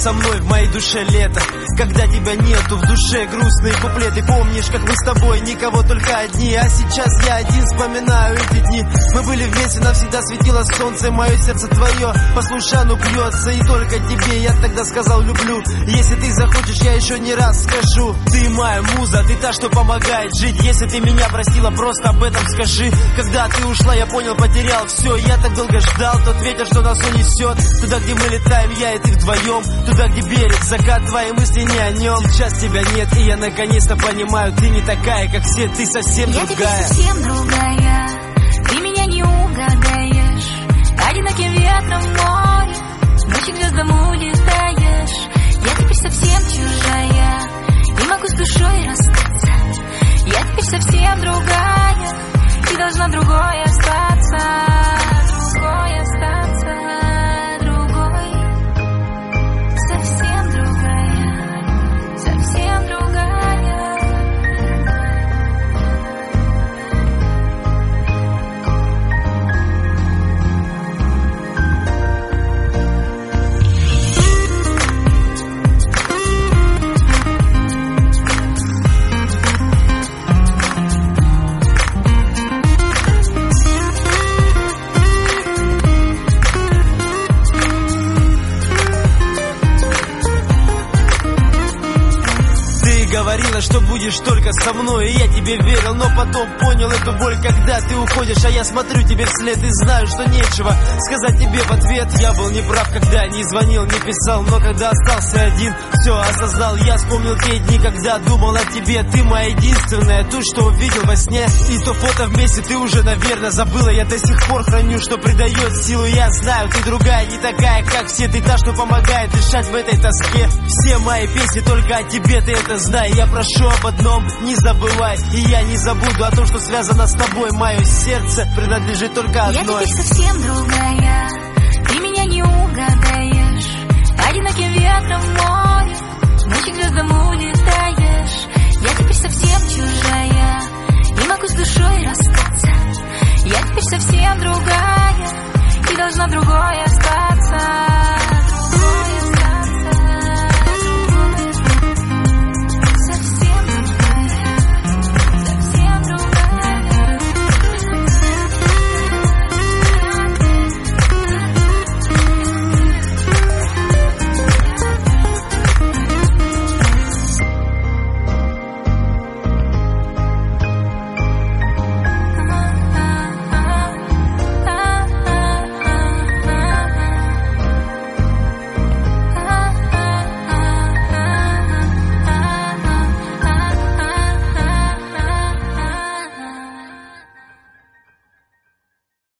со мной в моей душе лето. Когда тебя нету, в душе грустные куплеты. Помнишь, как мы с тобой, никого, только одни. А сейчас я один вспоминаю эти дни. Мы были вместе, навсегда светило солнце. Мое сердце твое по случайну бьется. И только тебе я тогда сказал люблю. Если ты захочешь, я еще не раз скажу. Ты моя муза, ты та, что помогает жить. Если ты меня простила, просто об этом скажи. Когда ты ушла, я понял, потерял все. Я так долго ждал тот ветер, что нас унесет. Туда, где мы летаем, я и ты вдвоем. Туда, где берег, закат, твои мысли не о нем. Сейчас тебя нет, и я наконец-то понимаю. Ты не такая, как все, ты совсем другая. Я теперь совсем другая. Ты меня не угадаешь. Одиноким ветром в море с ночи к звездам улетаешь. Я теперь совсем чужая. Не могу с душой расстаться. Я теперь совсем другая. Ты должна другой остаться. Другой остаться. Другой. Совсем другая. Совсем другая. Говорила, что будешь только со мной, и я тебе верил, но потом понял эту боль, когда ты уходишь. А я смотрю тебе вслед и знаю, что нечего сказать тебе в ответ. Я был неправ, когда не звонил, не писал, но когда остался один, все осознал. Я вспомнил те дни, когда думал о тебе. Ты моя единственная, ту, что увидел во сне. И то фото вместе ты уже, наверное, забыла. Я до сих пор храню, что придает силу. Я знаю, ты другая, не такая, как все. Ты та, что помогает дышать в этой тоске. Все мои песни только о тебе, ты это знаешь. Я прошу об одном, не забывай. И я не забуду о том, что связано с тобой. Мое сердце принадлежит только одной. Я теперь совсем другая. Ты меня не угадаешь. Одиноким ветром в море с ночи к звездам улетаешь. Я теперь совсем чужая.